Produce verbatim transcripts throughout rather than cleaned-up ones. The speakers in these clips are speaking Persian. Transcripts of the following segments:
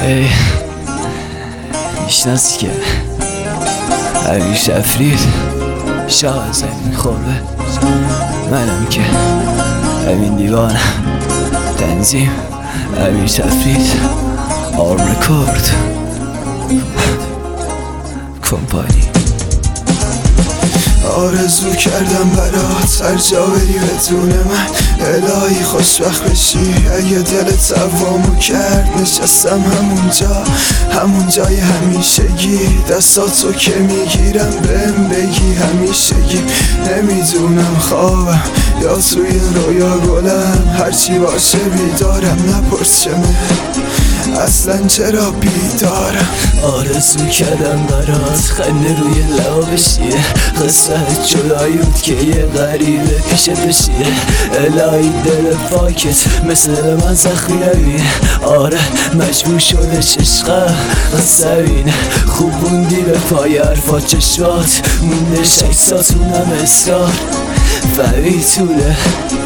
ای میشناسی که امیر شفرید شاه زمین خوبه، منم که امین دیوانم. تنظیم امیر شفرید، آرم رکورد کمپانی. آرزو کردم برات هر جا بری بدون من، الهی خوشبخت بشی اگه دلت عوامو کرد. نشستم همونجا همون جای همیشگی، دستاتو که میگیرم بهم بگی همیشگی. نمیدونم خوابم یا توی رویا گلم، هرچی باشه بیدارم، نپرس چمه اصلا چرا بیدارم. آرزو کردم برات خنده روی لبا بشیه، قصت جدایی بود که یه غریبه پیشت بشیه. الهی دل پاکت مثل من زخمی نبینه، آره مجبور شده چشقم قصبینه. خوب موندی به پای حرفا چشمات، مونده شکساتونم اصرار فهمی طوله.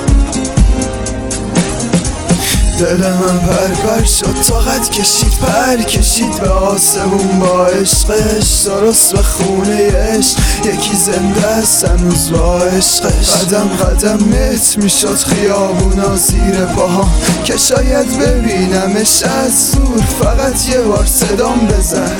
دل من پر پر شد، طاقت کشید پر کشید به آسمون با عشقش. درست به خونه عشق یکی زنده است هنوز با عشقش. قدم قدم مت میشد خیابونا زیر پاهام، که شاید ببینمش از دور، فقط یه بار صدام بزن.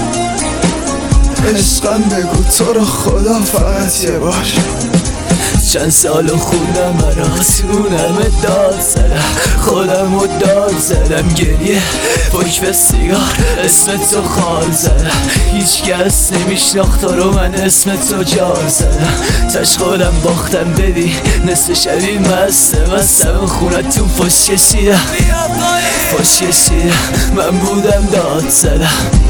عشقم بگو تو رو خدا فقط یه بار. چند سال خوندم برات اونم داد زدم، خودم رو داد زدم گریه پشت به سیگار، اسم تو خال زدم. هیچ کس نمیشناخت رو، من اسم تو جار زدم. تش خودم باختم ببین نصف شبی مسته مستم، خونتون پشت کشیدم پشت کشیدم، من بودم داد زدم.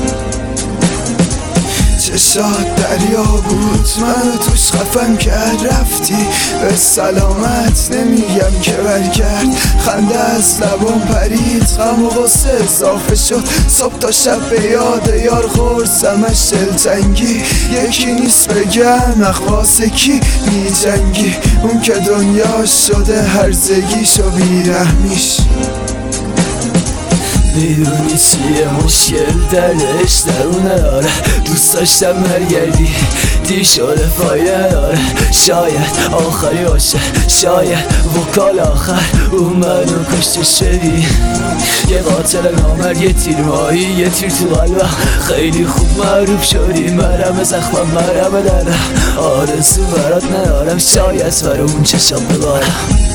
چشات دریا بود منو توش خفم کرد، رفتی به سلامت نمیگم که برگرد. خنده از لبم پرید، غم و غصه اضافه شد، صبح تا شب به یاد یار خورسمش دلتنگی. یکی نیست بگم اخواست کی میجنگی، اون که دنیا شده هرزگیش و بیرحمیش. میدونی چیه مشکل دلش درونه، آره دوست داشتم برگردی دیر شده فایده نداره. شاید آخری باشه، شاید وکال آخر اون منو کشته شدی. یه قاتل نامر، یه تیر ماهی، یه تیر تو قلبم، خیلی خوب معروف شدی. مرم زخمم مرم دردم، آرزو برات ندارم، شاید برای اون چشم ببارم.